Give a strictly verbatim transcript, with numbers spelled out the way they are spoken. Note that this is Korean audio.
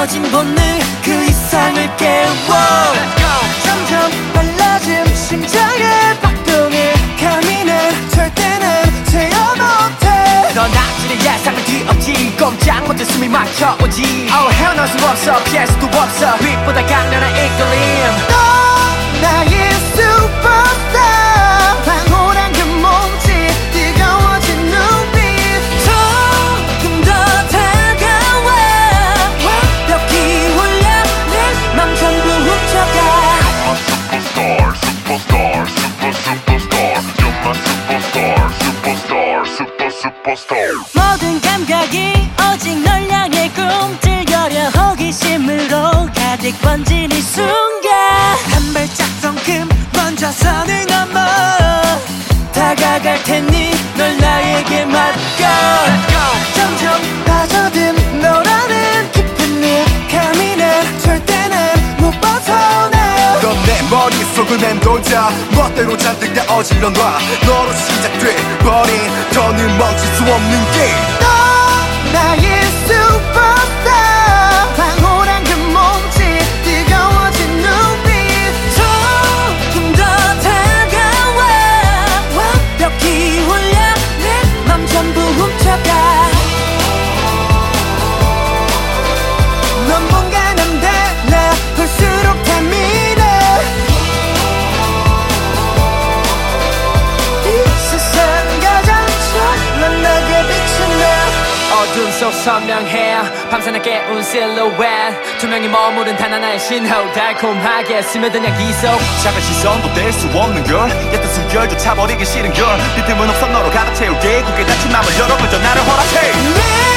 꺼진 본능 그 이상을 깨워. 점점 빨라진 심장의 박동에 감히 난 절대 난 제어 못해. 넌 아직의 예상을 뒤엎지 꼼짝 못해 숨이 막혀오지. Oh hell 널 수 없어 피할 수도 없어 빛보다 강렬한 이끌림. 너 나의 슈퍼스타 황홀한 그 몸짓 뜨거워진 눈빛 조금 더 다가와 완벽히 홀려 내 맘 전부 훔쳐가. You're my superstar, super, super, superstar. You're my superstar, superstar, super, superstar. 모든 감각이 오직 널 향해 꿈틀거려 호기심으로 가득 번진 이 순간 한 발짝 성큼 먼저서는 어머 다가갈 테니 널 나에게 맡겨. 점점 빠져든 너라는 깊은 내 감히 난 절대 난 못 벗어나. 넌 내 머릿속을 맴돌자 멋대로 잔뜩 다 어질러 놔. 너로 시작돼 버린 더는 멈출 수 없는 길. 너 나의 슈퍼스타 황홀한 그 몸짓 뜨거워진 눈빛 조금 더 다가와 완벽히 홀려 내 맘 전부 훔쳐가. 넌 뭔가 난 달라 볼수록 더 미래 이 세상 가장 찬란하게 비친 나. 어둠 속 선명해 밤새 날 깨운 실루엣 투명히 머무른 단 하나의 신호 달콤하게 스며든 향기 속 작은 시선도 뗄 수 없는 걸 옅은 숨결조차 버리기 싫은 걸 빈틈은 없어 너로 가득 채울게 굳게 닫힌 맘을 열어 그저 나를 허락해. 내